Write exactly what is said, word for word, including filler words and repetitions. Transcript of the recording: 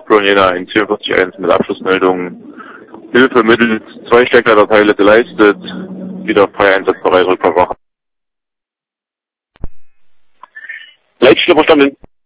Nordpol Jena eins vierundvierzig Komma eins mit Abschlussmeldung. Hilfe mittels zwei Steckleiterteile geleistet. Wieder frei einsatzbereit, Rückverwacher. Leitstelle verstanden.